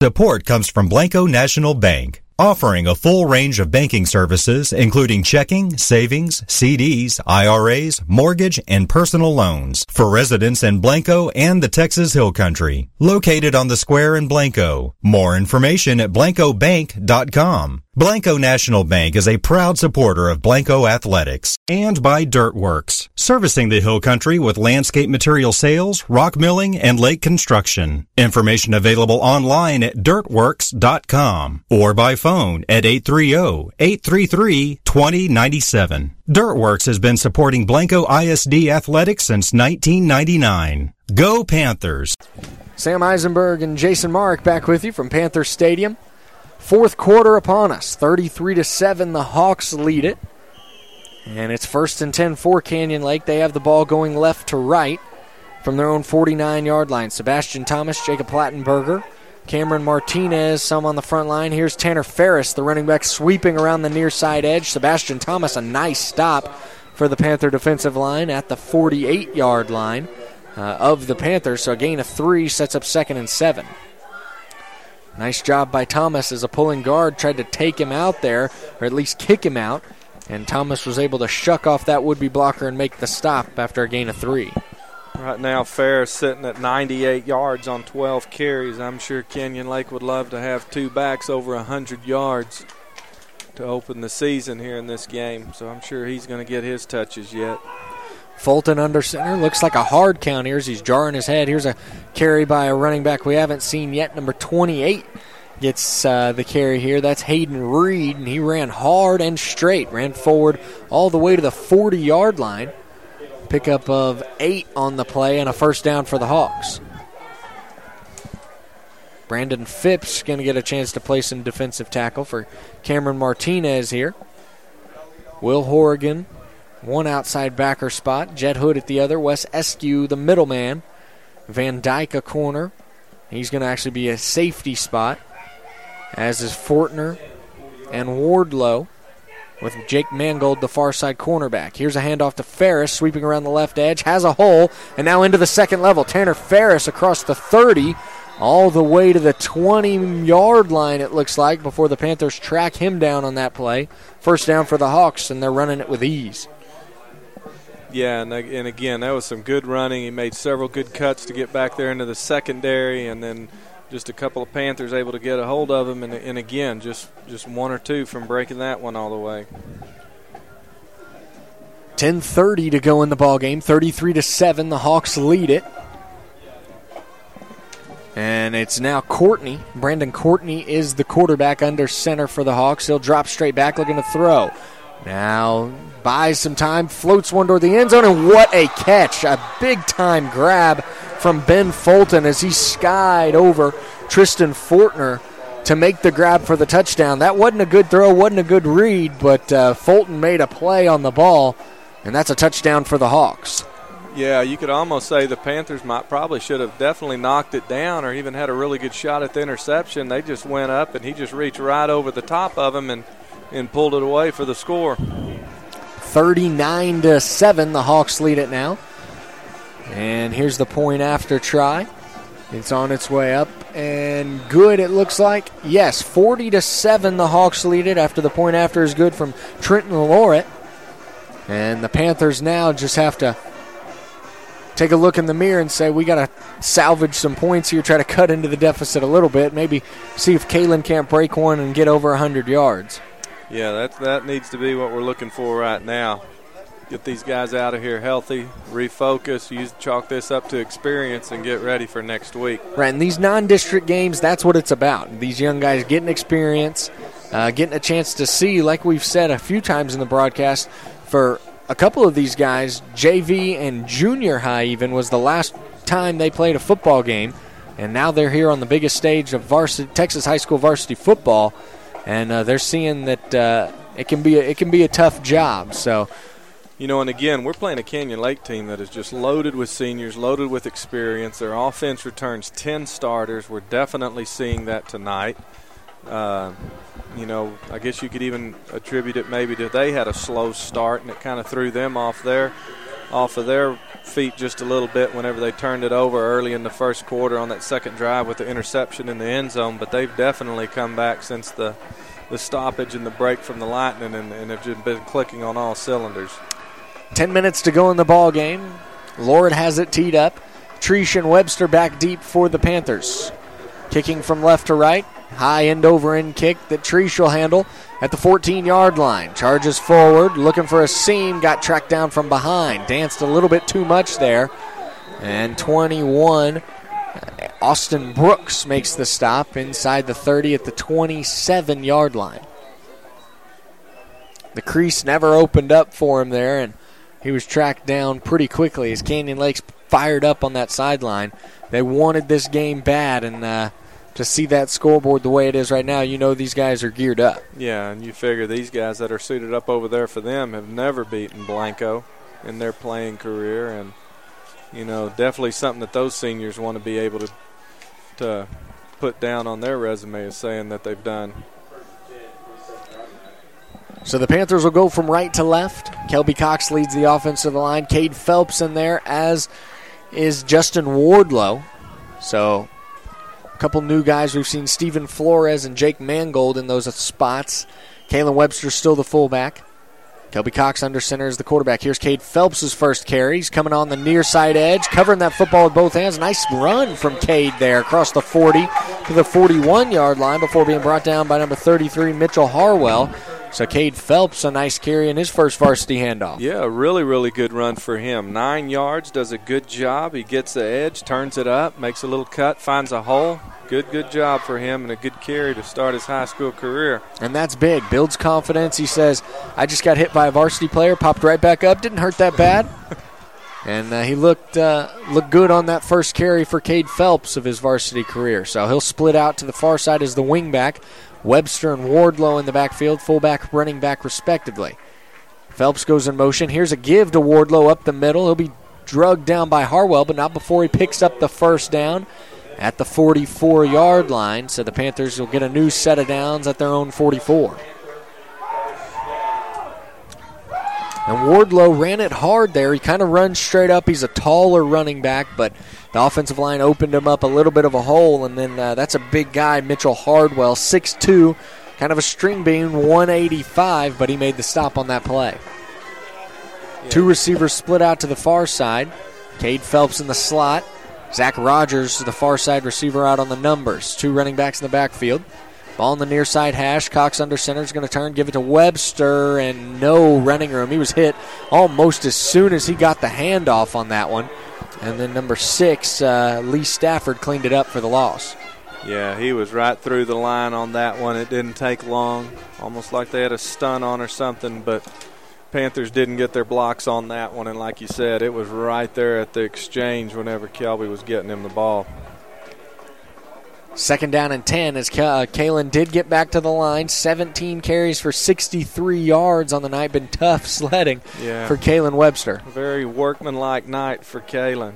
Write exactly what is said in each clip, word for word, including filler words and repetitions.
Support comes from Blanco National Bank, offering a full range of banking services, including checking, savings, C Ds, I R As, mortgage, and personal loans for residents in Blanco and the Texas Hill Country. Located on the square in Blanco. More information at blanco bank dot com. Blanco National Bank is a proud supporter of Blanco Athletics. And by Dirtworks, servicing the Hill Country with landscape material sales, rock milling, and lake construction. Information available online at dirtworks dot com or by phone at eight three zero, eight three three, two zero nine seven. Dirtworks has been supporting Blanco I S D athletics since nineteen ninety-nine. Go Panthers! Sam Eisenberg and Jason Mark back with you from Panther Stadium. Fourth quarter upon us, thirty-three to seven. The Hawks lead it. And it's first and ten for Canyon Lake. They have the ball going left to right from their own forty-nine-yard line. Sebastian Thomas, Jacob Plattenberger, Cameron Martinez, some on the front line. Here's Tanner Ferris, the running back, sweeping around the near side edge. Sebastian Thomas, a nice stop for the Panther defensive line at the forty-eight-yard line uh, of the Panthers. So a gain of three sets up second and seven. Nice job by Thomas as a pulling guard tried to take him out there, or at least kick him out. And Thomas was able to shuck off that would-be blocker and make the stop after a gain of three. Right now, Ferris sitting at ninety-eight yards on twelve carries. I'm sure Canyon Lake would love to have two backs over one hundred yards to open the season here in this game. So I'm sure he's going to get his touches yet. Fulton under center. Looks like a hard count here as he's jarring his head. Here's a carry by a running back we haven't seen yet. Number twenty-eight gets uh, the carry here. That's Hayden Reed, and he ran hard and straight. Ran forward all the way to the forty-yard line. Pickup of eight on the play and a first down for the Hawks. Brandon Phipps going to get a chance to play some defensive tackle for Cameron Martinez here. Will Horrigan, one outside backer spot. Jed Hood at the other. Wes Eskew, the middleman. Van Dyke, a corner. He's going to actually be a safety spot, as is Fortner and Wardlow, with Jake Mangold, the far side cornerback. Here's a handoff to Ferris, sweeping around the left edge, has a hole, and now into the second level. Tanner Ferris across the thirty, all the way to the twenty-yard line, it looks like, before the Panthers track him down on that play. First down for the Hawks, and they're running it with ease. Yeah, and, and again, that was some good running. He made several good cuts to get back there into the secondary, and then just a couple of Panthers able to get a hold of him, and, and again, just, just one or two from breaking that one all the way. ten thirty to go in the ball game. thirty-three to seven, the Hawks lead it. And it's now Courtney. Brandon Courtney is the quarterback under center for the Hawks. He'll drop straight back looking to throw. Now buys some time, floats one toward the end zone, and what a catch. A big-time grab from Ben Fulton as he skied over Tristan Fortner to make the grab for the touchdown. That wasn't a good throw, wasn't a good read, but uh, Fulton made a play on the ball, and that's a touchdown for the Hawks. Yeah, you could almost say the Panthers might probably should have definitely knocked it down or even had a really good shot at the interception. They just went up, and he just reached right over the top of him and, and pulled it away for the score. thirty-nine to seven, the Hawks lead it now. And here's the point after try. It's on its way up and good, it looks like. Yes, forty to seven, the Hawks lead it after the point after is good from Trenton Lorette. And the Panthers now just have to take a look in the mirror and say, we got to salvage some points here, try to cut into the deficit a little bit, maybe see if Kalen can't break one and get over one hundred yards. Yeah, that, that needs to be what we're looking for right now. Get these guys out of here healthy, refocus, use chalk this up to experience, and get ready for next week. Right, and these non-district games, that's what it's about. These young guys getting experience, uh, getting a chance to see, like we've said a few times in the broadcast, for a couple of these guys, J V and junior high even, was the last time they played a football game, and now they're here on the biggest stage of varsity, Texas high school varsity football, and uh, they're seeing that uh, it can be a, it can be a tough job. So, you know, and again, we're playing a Canyon Lake team that is just loaded with seniors, loaded with experience. Their offense returns ten starters. We're definitely seeing that tonight. Uh, you know, I guess you could even attribute it maybe to they had a slow start and it kind of threw them off their off of their feet just a little bit whenever they turned it over early in the first quarter on that second drive with the interception in the end zone, but they've definitely come back since the, the stoppage and the break from the Lightning, and, and have just been clicking on all cylinders. Ten minutes to go in the ball game. Lord has it teed up. Treesh and Webster back deep for the Panthers. Kicking from left to right. High end over end kick that Treesh will handle at the fourteen-yard line. Charges forward, looking for a seam. Got tracked down from behind. Danced a little bit too much there. And twenty-one, Austin Brooks makes the stop inside the thirty at the twenty-seven-yard line. The crease never opened up for him there, and he was tracked down pretty quickly as Canyon Lakes fired up on that sideline. They wanted this game bad, and uh, to see that scoreboard the way it is right now, you know these guys are geared up. Yeah, and you figure these guys that are suited up over there for them have never beaten Blanco in their playing career, and, you know, definitely something that those seniors want to be able to, to put down on their resume is saying that they've done. So the Panthers will go from right to left. Kelby Cox leads the offensive line. Cade Phelps in there, as is Justin Wardlow. So a couple new guys. We've seen Stephen Flores and Jake Mangold in those spots. Kalen Webster still the fullback. Kelby Cox under center is the quarterback. Here's Cade Phelps' first carry. He's coming on the near side edge, covering that football with both hands. Nice run from Cade there across the forty to the forty-one-yard line before being brought down by number thirty-three, Mitchell Harwell. So Cade Phelps, a nice carry in his first varsity handoff. Yeah, really, really good run for him. Nine yards, does a good job. He gets the edge, turns it up, makes a little cut, finds a hole. Good, good job for him, and a good carry to start his high school career. And that's big. Builds confidence. He says, I just got hit by a varsity player, popped right back up, didn't hurt that bad. And uh, he looked uh, looked good on that first carry for Cade Phelps of his varsity career. So he'll split out to the far side as the wingback. Webster and Wardlow in the backfield, fullback, running back, respectively. Phelps goes in motion. Here's a give to Wardlow up the middle. He'll be drugged down by Harwell, but not before he picks up the first down at the forty-four-yard line. So the Panthers will get a new set of downs at their own forty-four. And Wardlow ran it hard there. He kind of runs straight up. He's a taller running back, but the offensive line opened him up a little bit of a hole, and then uh, that's a big guy, Mitchell Hardwell, six two, kind of a string bean, one eighty-five, but he made the stop on that play. Yeah. Two receivers split out to the far side. Cade Phelps in the slot. Zach Rogers, the far side receiver, out on the numbers. Two running backs in the backfield. Ball in the near side hash. Cox under center is going to turn, give it to Webster, and no running room. He was hit almost as soon as he got the handoff on that one. And then number six, uh, Lee Stafford, cleaned it up for the loss. Yeah, he was right through the line on that one. It didn't take long, almost like they had a stun on or something, but Panthers didn't get their blocks on that one. And like you said, it was right there at the exchange whenever Kelby was getting him the ball. Second down and ten as uh, Kalen did get back to the line. seventeen carries for sixty-three yards on the night. Been tough sledding yeah. for Kalen Webster. Very workmanlike night for Kalen.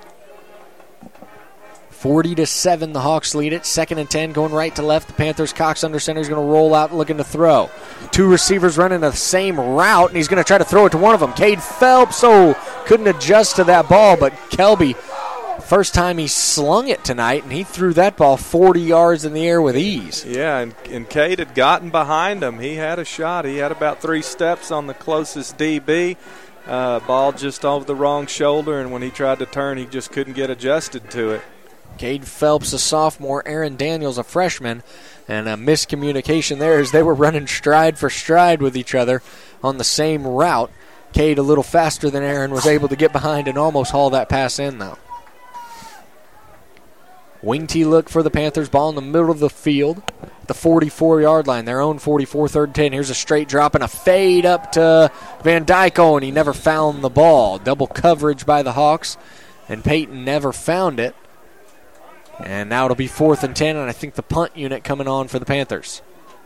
forty to seven, the Hawks lead it. Second and ten, going right to left. The Panthers, Cox under center, is going to roll out looking to throw. Two receivers running the same route, and he's going to try to throw it to one of them. Cade Phelps, oh, couldn't adjust to that ball, but Kelby, first time he slung it tonight, and he threw that ball forty yards in the air with ease. Yeah, and, and Cade had gotten behind him. He had a shot. He had about three steps on the closest D B. Uh, ball just over the wrong shoulder, and when he tried to turn, he just couldn't get adjusted to it. Cade Phelps, a sophomore, Aaron Daniels, a freshman, and a miscommunication there as they were running stride for stride with each other on the same route. Cade a little faster than Aaron, was able to get behind and almost haul that pass in, though. Wing T look for the Panthers. Ball in the middle of the field. The forty-four-yard line. Their own forty-four, third and ten. Here's a straight drop and a fade up to Van Dyke, and he never found the ball. Double coverage by the Hawks, and Peyton never found it. And now it'll be fourth and ten, and I think the punt unit coming on for the Panthers.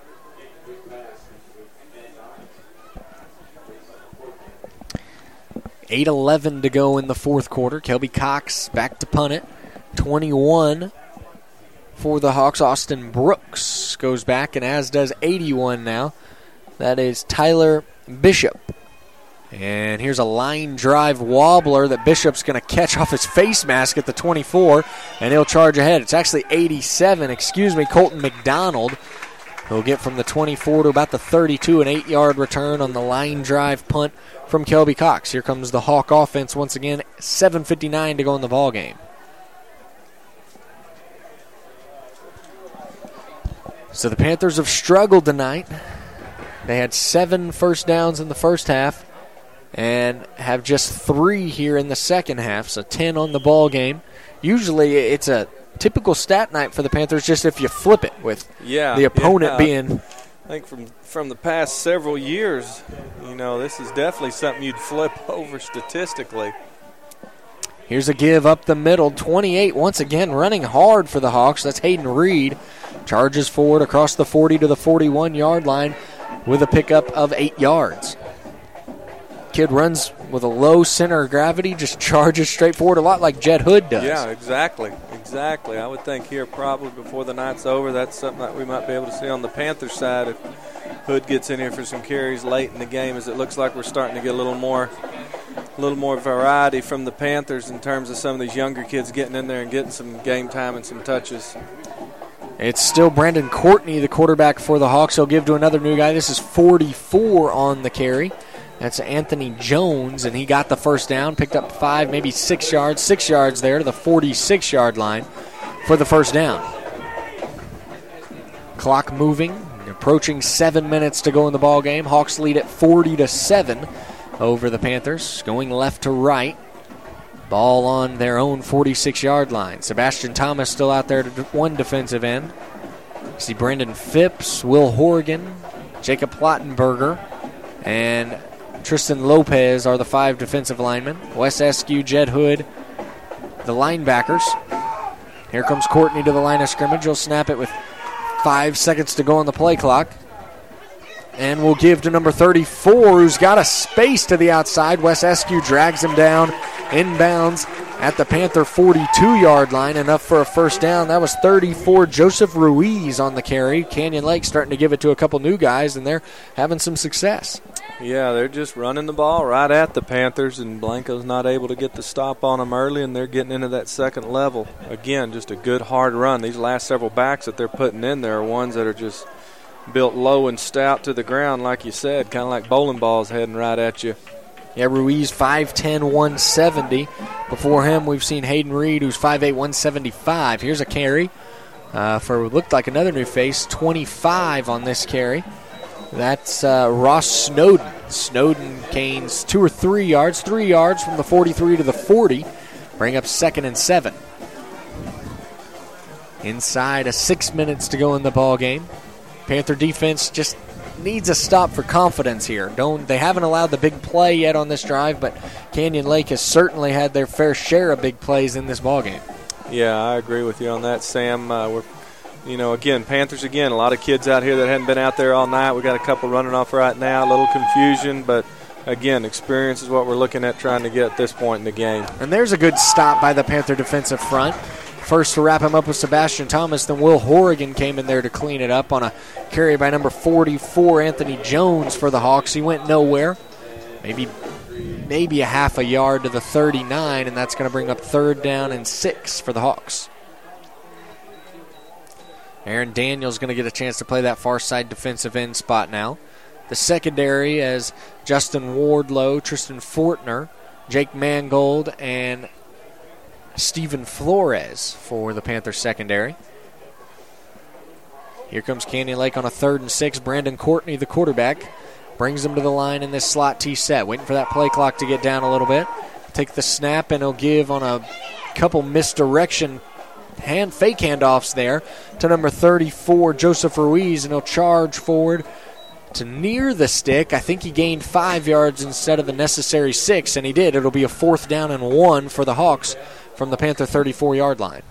eight eleven to go in the fourth quarter. Kelby Cox back to punt it. twenty-one for the Hawks. Austin Brooks goes back, and as does eighty-one now. That is Tyler Bishop. And here's a line drive wobbler that Bishop's going to catch off his face mask at the twenty-four, and he'll charge ahead. It's actually eighty-seven, excuse me, Colton McDonald. He'll get from the twenty-four to about the thirty-two, an eight-yard return on the line drive punt from Kelby Cox. Here comes the Hawk offense once again, seven fifty-nine to go in the ball game. So the Panthers have struggled tonight. They had seven first downs in the first half and have just three here in the second half, so ten on the ball game. Usually it's a typical stat night for the Panthers, just if you flip it with yeah, the opponent yeah. being. I think from, from the past several years, you know, this is definitely something you'd flip over statistically. Here's a give up the middle, twenty-eight once again running hard for the Hawks. That's Hayden Reed. Charges forward across the forty to the forty-one-yard line with a pickup of eight yards. Kid runs with a low center of gravity, just charges straight forward, a lot like Jed Hood does. Yeah, exactly, exactly. I would think here probably before the night's over, that's something that we might be able to see on the Panthers side if Hood gets in here for some carries late in the game, as it looks like we're starting to get a little more a little more variety from the Panthers in terms of some of these younger kids getting in there and getting some game time and some touches. It's still Brandon Courtney, the quarterback for the Hawks. He'll give to another new guy. This is forty-four on the carry. That's Anthony Jones, and he got the first down, picked up five, maybe six yards, six yards there to the forty-six-yard line for the first down. Clock moving, approaching seven minutes to go in the ball game. Hawks lead at forty to seven over the Panthers, going left to right. Ball on their own forty-six-yard line. Sebastian Thomas still out there to one defensive end. See Brendan Phipps, Will Horgan, Jacob Plattenberger, and Tristan Lopez are the five defensive linemen. Wes Eskew, Jed Hood, the linebackers. Here comes Courtney to the line of scrimmage. He'll snap it with five seconds to go on the play clock. And we'll give to number thirty-four, who's got a space to the outside. Wes Eskew drags him down inbounds at the Panther forty-two-yard line, enough for a first down. That was thirty-four, Joseph Ruiz on the carry. Canyon Lake starting to give it to a couple new guys, and they're having some success. Yeah, they're just running the ball right at the Panthers, and Blanco's not able to get the stop on them early, and they're getting into that second level. Again, just a good hard run. These last several backs that they're putting in there are ones that are just built low and stout to the ground, like you said, kind of like bowling balls heading right at you. Yeah, Ruiz five ten, one seventy. Before him, we've seen Hayden Reed, who's five eight, one seventy-five. Here's a carry uh, for what looked like another new face, twenty-five on this carry. That's uh, Ross Snowden. Snowden gains two or three yards, three yards from the forty-three to the forty. Bring up second and seven. Inside of six minutes to go in the ball game. Panther defense just needs a stop for confidence here. Don't they haven't allowed the big play yet on this drive, but Canyon Lake has certainly had their fair share of big plays in this ballgame. Yeah, I agree with you on that, Sam. Uh, we're, you know, again, Panthers again. A lot of kids out here that hadn't been out there all night. We got a couple running off right now. A little confusion, but again, experience is what we're looking at trying to get at this point in the game. And there's a good stop by the Panther defensive front. First to wrap him up was Sebastian Thomas, then Will Horrigan came in there to clean it up on a carry by number forty-four, Anthony Jones, for the Hawks. He went nowhere. Maybe maybe a half a yard to the thirty-nine, and that's going to bring up third down and six for the Hawks. Aaron Daniels going to get a chance to play that far side defensive end spot now. The secondary as Justin Wardlow, Tristan Fortner, Jake Mangold, and Stephen Flores for the Panthers secondary. Here comes Canyon Lake on a third and six. Brandon Courtney, the quarterback, brings them to the line in this slot T set. Waiting for that play clock to get down a little bit. Take the snap, and he'll give on a couple misdirection hand fake handoffs there to number thirty-four, Joseph Ruiz, and he'll charge forward to near the stick. I think he gained five yards instead of the necessary six, and he did. It'll be a fourth down and one for the Hawks from the Panther thirty-four-yard line.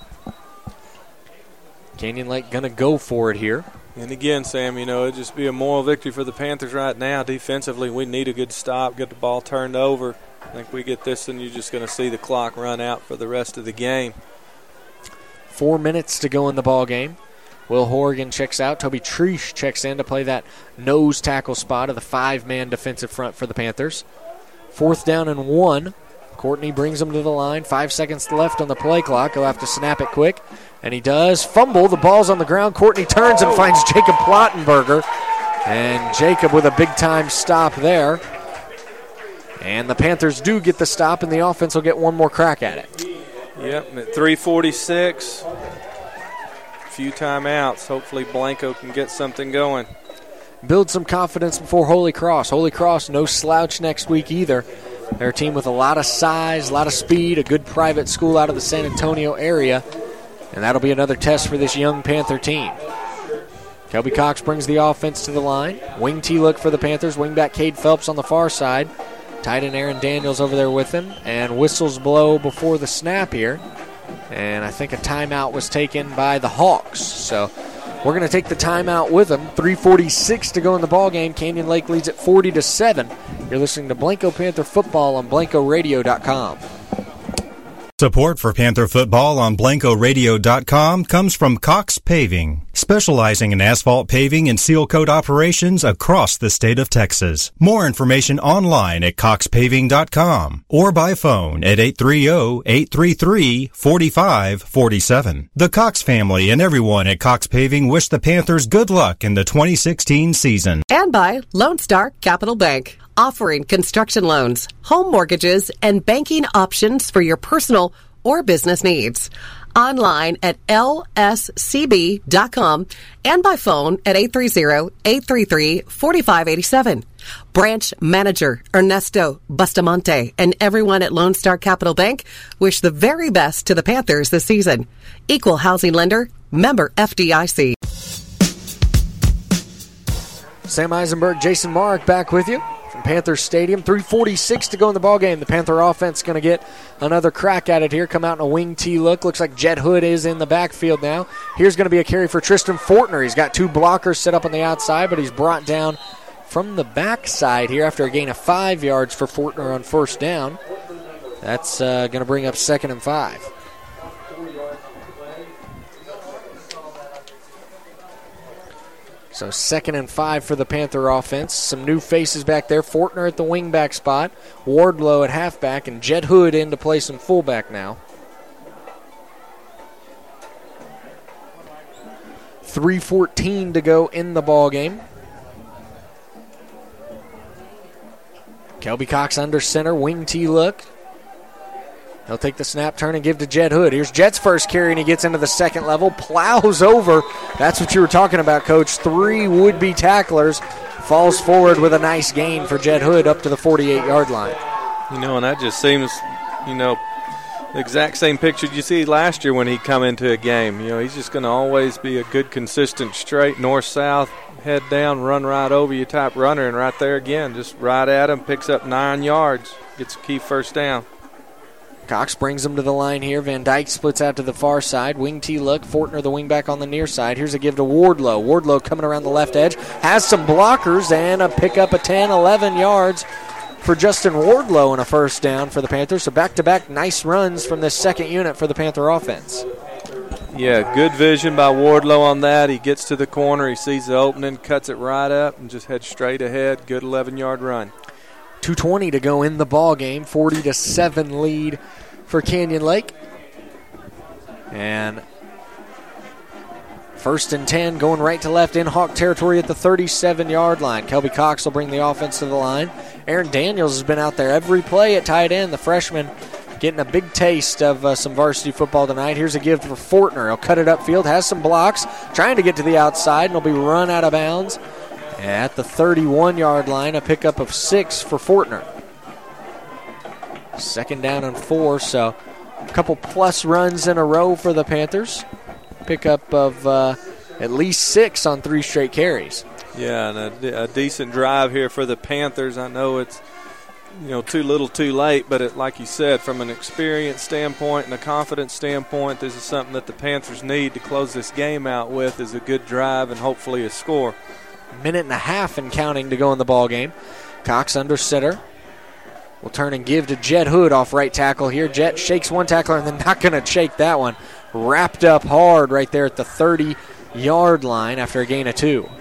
Canyon Lake going to go for it here. And again, Sam, you know, it'd just be a moral victory for the Panthers right now. Defensively, we need a good stop, get the ball turned over. I think we get this, and you're just going to see the clock run out for the rest of the game. Four minutes to go in the ball game. Will Horgan checks out. Toby Treesh checks in to play that nose tackle spot of the five-man defensive front for the Panthers. Fourth down and one. Courtney brings him to the line. Five seconds left on the play clock. He'll have to snap it quick. And he does. Fumble. The ball's on the ground. Courtney turns and finds Jacob Plottenberger. And Jacob with a big-time stop there. And the Panthers do get the stop, and the offense will get one more crack at it. Yep, at three forty-six. A few timeouts. Hopefully Blanco can get something going. Build some confidence before Holy Cross. Holy Cross, no slouch next week either. They're a team with a lot of size, a lot of speed, a good private school out of the San Antonio area. And that'll be another test for this young Panther team. Kelby Cox brings the offense to the line. Wing T look for the Panthers. Wingback Cade Phelps on the far side. Tight end Aaron Daniels over there with him. And whistles blow before the snap here. And I think a timeout was taken by the Hawks. So we're going to take the timeout with them. three forty-six to go in the ballgame. Canyon Lake leads at forty to seven. You're listening to Blanco Panther Football on Blanco Radio dot com. Support for Panther Football on Blanco Radio dot com comes from Cox Paving, specializing in asphalt paving and seal coat operations across the state of Texas. More information online at cox paving dot com or by phone at eight three zero, eight three three, four five four seven. The Cox family and everyone at Cox Paving wish the Panthers good luck in the twenty sixteen season. And by Lone Star Capital Bank, offering construction loans, home mortgages, and banking options for your personal or business needs. Online at L S C B dot com and by phone at eight three zero, eight three three, four five eight seven. Branch Manager Ernesto Bustamante and everyone at Lone Star Capital Bank wish the very best to the Panthers this season. Equal housing lender, member F D I C. Sam Eisenberg, Jason Mark back with you from Panther Stadium. three forty-six to go in the ballgame. The Panther offense going to get another crack at it here. Come out in a wing T look. Looks like Jed Hood is in the backfield now. Here's going to be a carry for Tristan Fortner. He's got two blockers set up on the outside, but he's brought down from the backside here after a gain of five yards for Fortner on first down. That's uh, going to bring up second and five. So second and five for the Panther offense. Some new faces back there. Fortner at the wingback spot. Wardlow at halfback. And Jed Hood in to play some fullback now. three fourteen to go in the ball game. Kelby Cox under center. Wing T look. He'll take the snap, turn, and give to Jed Hood. Here's Jed's first carry, and he gets into the second level. Plows over. That's what you were talking about, Coach. Three would-be tacklers. Falls forward with a nice gain for Jed Hood up to the forty-eight-yard line. You know, and that just seems, you know, the exact same picture you see last year when he come into a game. You know, he's just going to always be a good, consistent, straight, north-south, head down, run right over you type runner. And right there again, just right at him, picks up nine yards, gets a key first down. Cox brings him to the line here. Van Dyke splits out to the far side. Wing T look. Fortner, the wingback on the near side. Here's a give to Wardlow. Wardlow coming around the left edge. Has some blockers and a pickup of ten, eleven yards for Justin Wardlow and a first down for the Panthers. So back-to-back nice runs from this second unit for the Panther offense. Yeah, good vision by Wardlow on that. He gets to the corner. He sees the opening, cuts it right up, and just heads straight ahead. Good eleven-yard run. two twenty to go in the ball game. forty to seven lead for Canyon Lake. And first and ten going right to left in Hawk territory at the thirty-seven-yard line. Kelby Cox will bring the offense to the line. Aaron Daniels has been out there every play at tight end. The freshman getting a big taste of uh, some varsity football tonight. Here's a give for Fortner. He'll cut it upfield, has some blocks, trying to get to the outside, and he'll be run out of bounds at the thirty-one-yard line. A pickup of six for Fortner. Second down and four, so a couple plus runs in a row for the Panthers. Pickup of uh, at least six on three straight carries. Yeah, and a, a decent drive here for the Panthers. I know it's, you know, too little too late, but it, like you said, from an experience standpoint and a confidence standpoint, this is something that the Panthers need to close this game out with, is a good drive and hopefully a score. Minute and a half and counting to go in the ball game. Cox under center. Will turn and give to Jed Hood off right tackle here. Jet shakes one tackler and then not going to shake that one. Wrapped up hard right there at the thirty, yard line after a gain of two.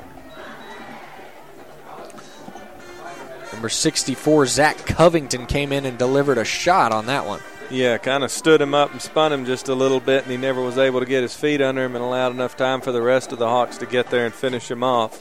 Number sixty-four, Zach Covington, came in and delivered a shot on that one. Yeah, kind of stood him up and spun him just a little bit, and he never was able to get his feet under him and allowed enough time for the rest of the Hawks to get there and finish him off.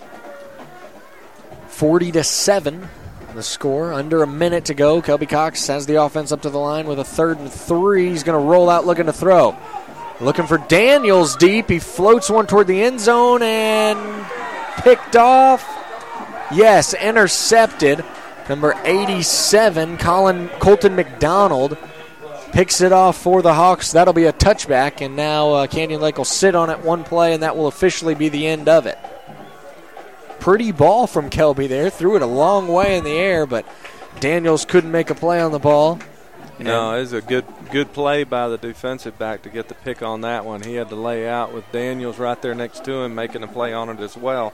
forty to seven, the score. Under a minute to go. Kelby Cox has the offense up to the line with a third and three. He's going to roll out looking to throw. Looking for Daniels deep. He floats one toward the end zone and picked off. Yes, intercepted. Number eighty-seven, Colin Colton McDonald, picks it off for the Hawks. That'll be a touchback, and now uh, Canyon Lake will sit on it one play, and that will officially be the end of it. Pretty ball from Kelby there. Threw it a long way in the air, but Daniels couldn't make a play on the ball. No, it was a good good play by the defensive back to get the pick on that one. He had to lay out with Daniels right there next to him, making a play on it as well.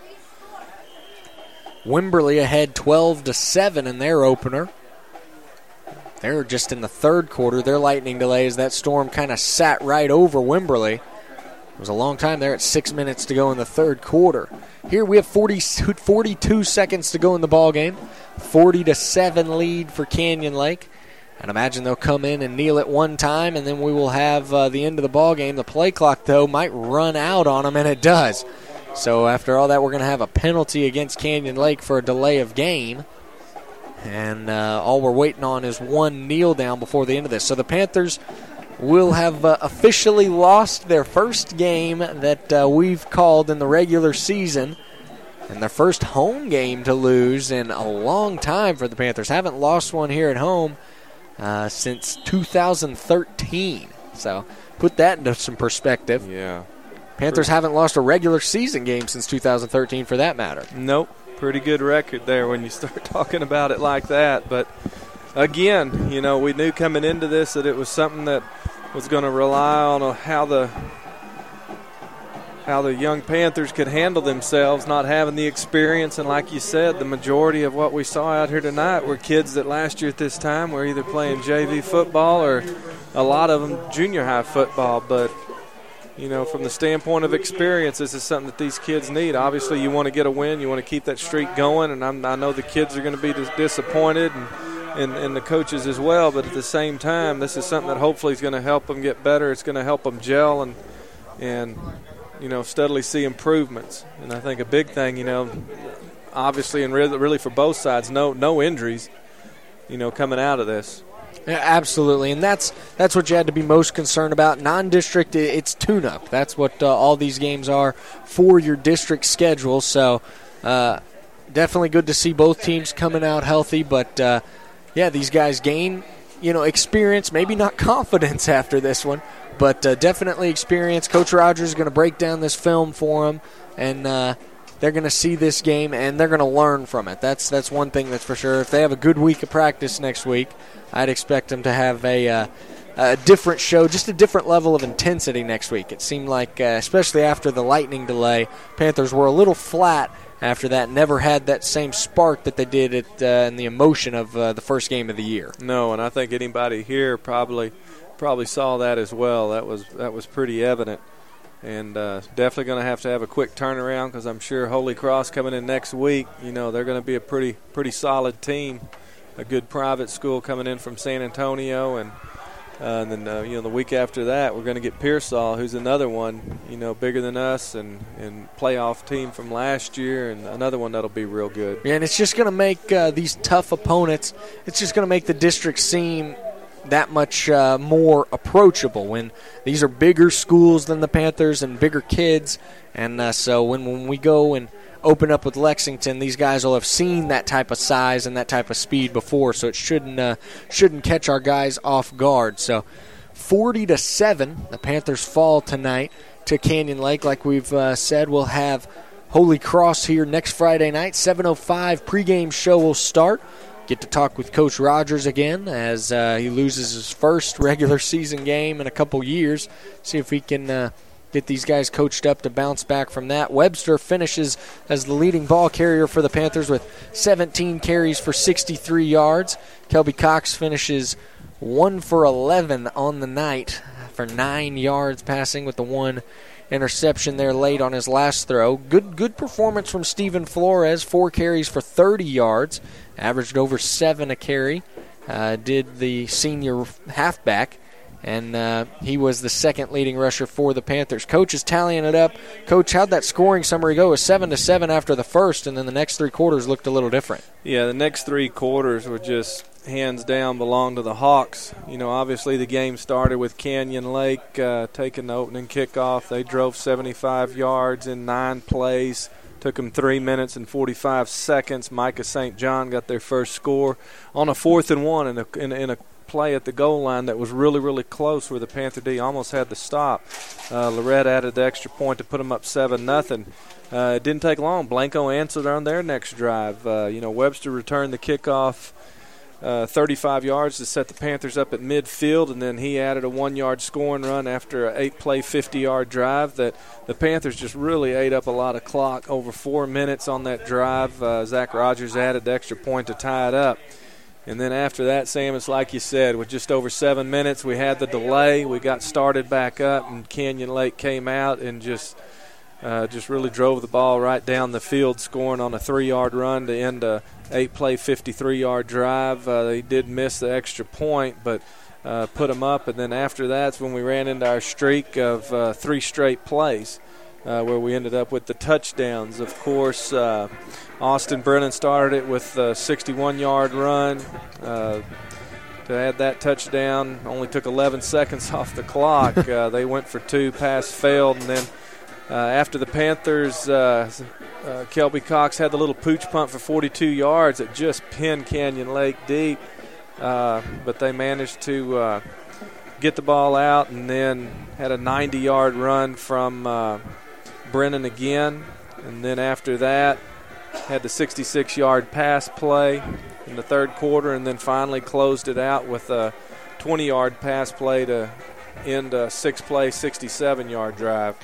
Wimberley ahead twelve to seven in their opener. They're just in the third quarter. Their lightning delay as that storm kind of sat right over Wimberley. It was a long time there at six minutes to go in the third quarter. Here we have forty, forty-two seconds to go in the ball game. forty to seven lead for Canyon Lake. I'd imagine they'll come in and kneel it one time, and then we will have uh, the end of the ball game. The play clock, though, might run out on them, and it does. So after all that, we're going to have a penalty against Canyon Lake for a delay of game. And uh, all we're waiting on is one kneel down before the end of this. So the Panthers will have uh, officially lost their first game that uh, we've called in the regular season. And their first home game to lose in a long time for the Panthers. Haven't lost one here at home uh, since two thousand thirteen. So put that into some perspective. Yeah. Panthers haven't lost a regular season game since two thousand thirteen, for that matter. Nope. Pretty good record there when you start talking about it like that. But, again, you know, we knew coming into this that it was something that was going to rely on how the how the young Panthers could handle themselves, not having the experience. And like you said, the majority of what we saw out here tonight were kids that last year at this time were either playing J V football or a lot of them junior high football. But, you know, from the standpoint of experience, this is something that these kids need. Obviously, you want to get a win. You want to keep that streak going. And I'm, I know the kids are going to be dis- disappointed and, and, and the coaches as well. But at the same time, this is something that hopefully is going to help them get better. It's going to help them gel and, and you know, steadily see improvements. And I think a big thing, you know, obviously and really, really for both sides, no no injuries, you know, coming out of this. Yeah, absolutely, and that's that's what you had to be most concerned about. Non-district, it's tune-up. That's what uh, all these games are for your district schedule. So uh, definitely good to see both teams coming out healthy. But, uh, yeah, these guys gain, you know, experience, maybe not confidence after this one, but uh, definitely experience. Coach Rogers is going to break down this film for them, and uh, they're going to see this game, and they're going to learn from it. That's, that's one thing that's for sure. If they have a good week of practice next week, I'd expect them to have a, uh, a different show, just a different level of intensity next week. It seemed like, uh, especially after the lightning delay, Panthers were a little flat after that, never had that same spark that they did at, uh, in the emotion of uh, the first game of the year. No, and I think anybody here probably probably saw that as well. That was that was pretty evident. And uh, definitely going to have to have a quick turnaround because I'm sure Holy Cross coming in next week, you know, they're going to be a pretty pretty solid team. A good private school coming in from San Antonio, and, uh, and then uh, you know the week after that we're going to get Pearsall, who's another one, you know, bigger than us and, and playoff team from last year, and another one that'll be real good. Yeah, and it's just going to make uh, these tough opponents. It's just going to make the district seem that much uh, more approachable when these are bigger schools than the Panthers and bigger kids, and uh, so when when we go and open up with Lexington, these guys will have seen that type of size and that type of speed before, so it shouldn't uh, shouldn't catch our guys off guard. So forty to seven, the Panthers fall tonight to Canyon Lake. Like we've uh, said, we'll have Holy Cross here next Friday night. seven oh five pregame show will start. Get to talk with Coach Rogers again as uh, he loses his first regular season game in a couple years. See if he can uh, get these guys coached up to bounce back from that. Webster finishes as the leading ball carrier for the Panthers with seventeen carries for sixty-three yards. Kelby Cox finishes one for eleven on the night for nine yards passing with the one interception there late on his last throw. Good good performance from Steven Flores, four carries for thirty yards, averaged over seven a carry. Uh, did the senior halfback, and uh, he was the second leading rusher for the Panthers. Coach is tallying it up. Coach, how'd that scoring summary go? It was seven to seven after the first, and then the next three quarters looked a little different. Yeah, the next three quarters were just hands down belong to the Hawks. You know, obviously the game started with Canyon Lake uh, taking the opening kickoff. They drove seventy-five yards in nine plays. Took them three minutes and forty-five seconds. Micah Saint John got their first score on a fourth and one in a, in a, in a play at the goal line that was really, really close where the Panther D almost had to stop. Uh, Lorette added the extra point to put them up seven nothing. Uh, it didn't take long. Blanco answered on their next drive. Uh, you know, Webster returned the kickoff uh, thirty-five yards to set the Panthers up at midfield, and then he added a one-yard scoring run after an eight-play, fifty-yard drive that the Panthers just really ate up a lot of clock. Over four minutes on that drive. Uh, Zach Rogers added the extra point to tie it up. And then after that, Sam, it's like you said, with just over seven minutes, we had the delay. We got started back up, and Canyon Lake came out and just uh, just really drove the ball right down the field, scoring on a three-yard run to end a eight-play, fifty-three-yard drive. Uh, they did miss the extra point, but uh, put them up. And then after that's when we ran into our streak of uh, three straight plays. Uh, where we ended up with the touchdowns. Of course, uh, Austin Brennan started it with a sixty-one-yard run. Uh, to add that touchdown, only took eleven seconds off the clock. Uh, they went for two, pass failed, and then uh, after the Panthers, uh, uh, Kelby Cox had the little pooch punt for forty-two yards that just pinned Canyon Lake deep. Uh, but they managed to uh, get the ball out and then had a ninety-yard run from uh, Brennan again, and then after that had the sixty-six-yard pass play in the third quarter, and then finally closed it out with a twenty-yard pass play to end a six-play, sixty-seven-yard drive.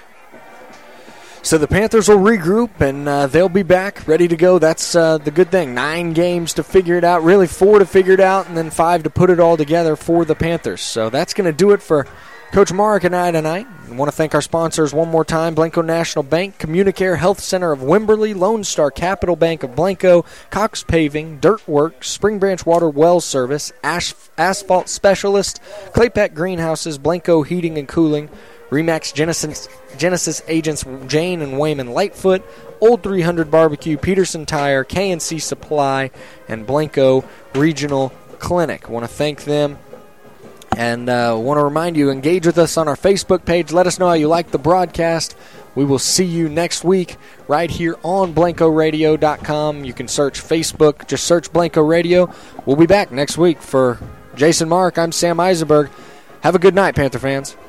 So the Panthers will regroup, and uh, they'll be back ready to go. That's uh, the good thing. Nine games to figure it out, really four to figure it out, and then five to put it all together for the Panthers. So that's going to do it for Coach Marek and I tonight. I want to thank our sponsors one more time: Blanco National Bank, Communicare Health Center of Wimberley, Lone Star Capital Bank of Blanco, Cox Paving, Dirt Works, Spring Branch Water Well Service, Ash- Asphalt Specialist, Claypack Greenhouses, Blanco Heating and Cooling, Remax Genesis, Genesis agents Jane and Wayman Lightfoot, Old three hundred Barbecue, Peterson Tire, K and C Supply, and Blanco Regional Clinic. I want to thank them. And I uh, want to remind you, engage with us on our Facebook page. Let us know how you like the broadcast. We will see you next week right here on Blanco Radio dot com. You can search Facebook. Just search Blanco Radio. We'll be back next week. For Jason Mark, I'm Sam Eisenberg. Have a good night, Panther fans.